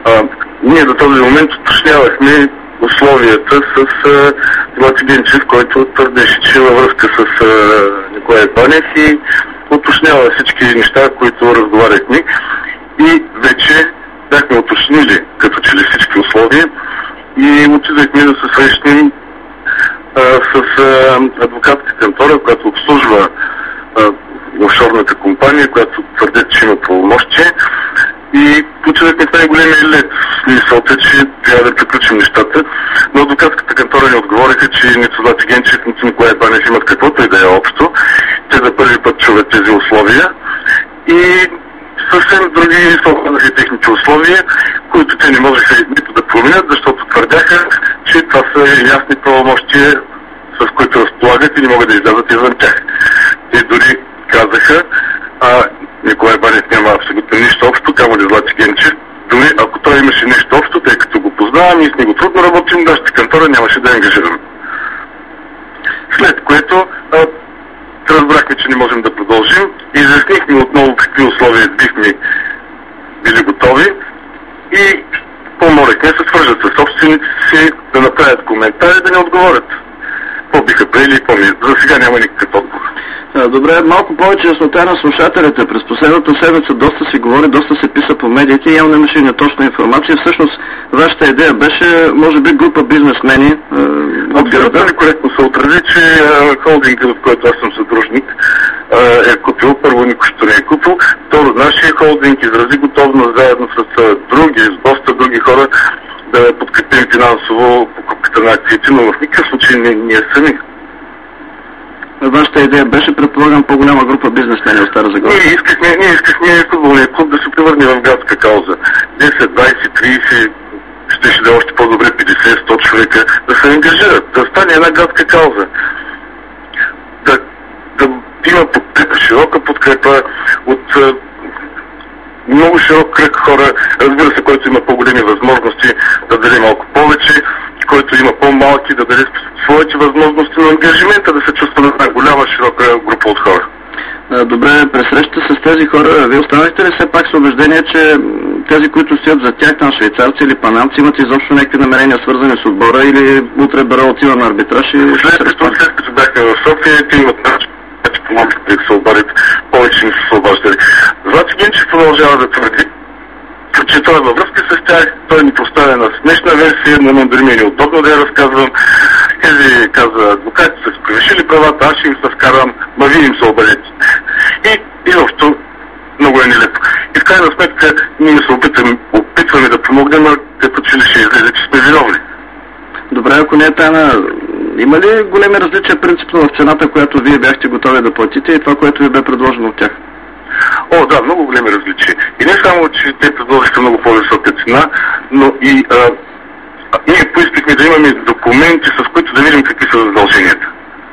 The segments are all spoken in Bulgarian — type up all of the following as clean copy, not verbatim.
Ние до този момент уточнявахме условията с Злати Генчев, който твърдеше, че във връзка с Николай Банев и уточнява всички неща, които разговаряхме. И вече бяхме уточнили като че ли всички условия и отидахме да се срещнем с адвокатска кантора, която обслужва офшорната компания, която твърдят, че има правомощие, и отидахме в най-големия лед. Мисълта, че трябва да приключим нещата, но адвокатската кантора ни отговориха, че нито Злати Генчев, нито Николай Банев имат каквото и да е общо. Те за първи път чуват тези условия и съвсем други са останаха техните условия, които те не можеха нито да променят, защото твърдяха, че това са ясни правомощия, с които разполагат и не могат да излязат извън тях. Те дори казаха, Николай Банев няма абсолютно нищо общо, камо ли Злати Генчев. Дори ако той имаше нещо общо, тъй като го познавам и с него трудно работим, нашата кантора нямаше да ангажираме. След което разбрахме, че не можем да продължим. Изяснихме отново какви условия бихме били готови и помолихме се свържат с собствениците си, да направят коментари, да не отговорят. Какво биха приели и по-ми. За сега няма никакъв отговор. Добре, малко повече яснота на слушателите. През последната седмица доста се говори, доста се писа по медиите и явно имаше неточна информация. Всъщност, вашата идея беше, може би, група бизнесмени от града. Абсолютно некоректно се отрази, че холдинга, в който аз съм съдружник, е купил. Първо, никой ще не е купил. Второ, нашия холдинг изрази готовност заедно с други, с доста други хора, да подкрепим финансово покупката на акциите, но в никакъв случай ние сами. Вашата идея беше, предполагам, по-голяма група бизнесмени от Стара Загора. Ние искахме футболния клуб да се превърне в градска кауза. 10, 20, 30, ще да е още по-добре 50, 100 човека, да се ангажират, да стане една градска кауза. Да има подкрепа, широка подкрепа от много широк кръг хора, разбира се, който има по-големи възможности да даде малко повече, който има по-малки да даде своите възможности, но ангажимента да се чувства на една голяма, широка група от хора. Добре, през срещата с тези хора, вие останахте ли все пак с убеждение, че тези, които стоят за тях, там швейцарци или панамци, имат изобщо някакви намерения, свързани с отбора, или утре Бара отива на арбитраж и... След като бяхме в София, те имат начин, че помогнат да се обадят, повече не са се обаждали. Злати Генчев продължава да твърди, че той е във връзка с тях, той ни поставя на смешна версия, на мен дори ми е неудобно да я разказвам. Тези, каза, адвокатите са си превишили правата, аз ще им се вкарвам, вие им се обадете. И общо много е нелепо. И в крайна сметка ние се опитваме да помогнем, като че ли ще излезе, че сме виновни. Добре, ако не е тайна, има ли големи различия принципно в цената, която вие бяхте готови да платите и това, което ви бе предложено от тях? Да, много големи различия. И не само, че те предложиха много по-висока цена, но и ние поискахме да имаме документи, с които да видим какви са задълженията.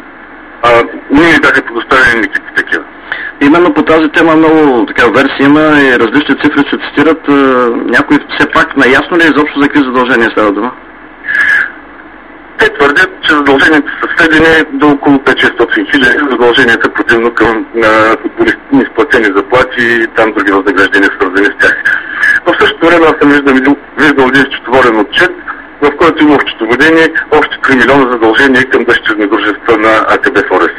Ние не бяха предоставени никакви такива. Именно по тази тема много версии има и различни цифри се цитират. Някои все пак наясно ли изобщо за какви задължения става дума? Те твърдят, че задълженията са сведени до около 5-600 хиляди, задълженията противно към неизплатени заплати и там други възнаграждения, свързани с тях. В същото време аз съм виждал един счетоводен отчет, в който има в счетоводение още 3 милиона задължения към дъщерни дружества на АТБ Форест.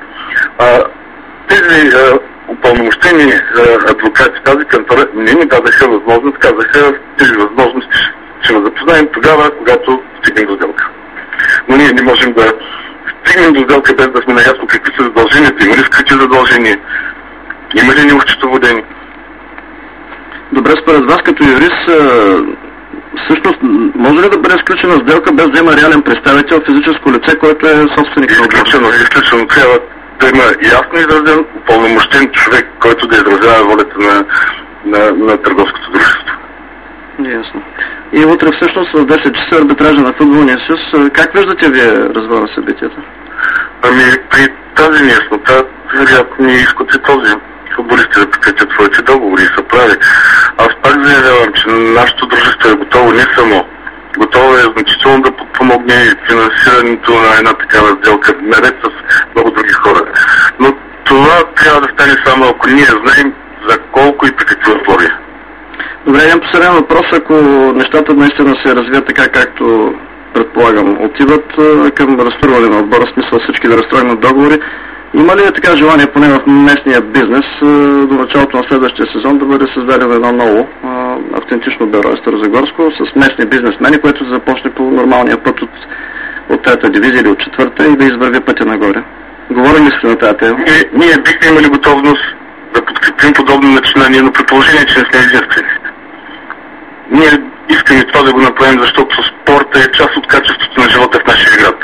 Тези упълномощени адвокати, тази кантора не ни дадаха възможност, казаха, тези възможности ще ме запознаем тогава, когато стигнем до сделка. Но ние не можем да стигнем до сделка без да сме наясно какви са задълженията. Има ли скрити задължения? Има ли необщетоводени? Добре, според вас като юрист, всъщност може ли да бъде изключена сделка без да има реален представител, физическо лице, което е собственик на отбора? Изключено. Трябва да има ясно изразен, упълномощен човек, който да изразява волята на търговското дружество. Ясно. И утре всъщност в 10 часа арбитража на футболния съюз. Как виждате вие развоя на събитията? При тази неяснота, вероятно ни искате този футболисти да прекратят своите договори и са прави. Аз пак заявявам, че нашето дружество е готово не само. Готово е значително да подпомогне финансирането на една такава сделка, наред с много други хора. Но това трябва да стане само ако ние знаем за колко и при какви условия. Добре, един последен въпрос. Ако нещата наистина се развият така, както предполагам, отиват към разстройване на отбора, смисъл всички да разстроим договори, има ли така желание, поне в местния бизнес, до началото на следващия сезон да бъде създадено едно ново автентично бюро Старозагорско с местни бизнесмени, което започне по нормалния път от трета дивизия или от четвърта и да извърви пътя нагоре? Говорим ли сте на тази тема? Ние бихме имали готовност да подкрепим подобно начинание, но при положение, че не сме единствени. Ние искаме това да го направим, защото спорта е част от качеството на живота в нашия град.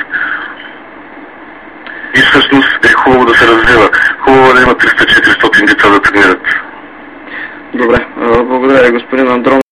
И всъщност е хубаво да се развива. Хубаво да има 300-400 деца да тренират. Добре, благодаря, господин Андрон.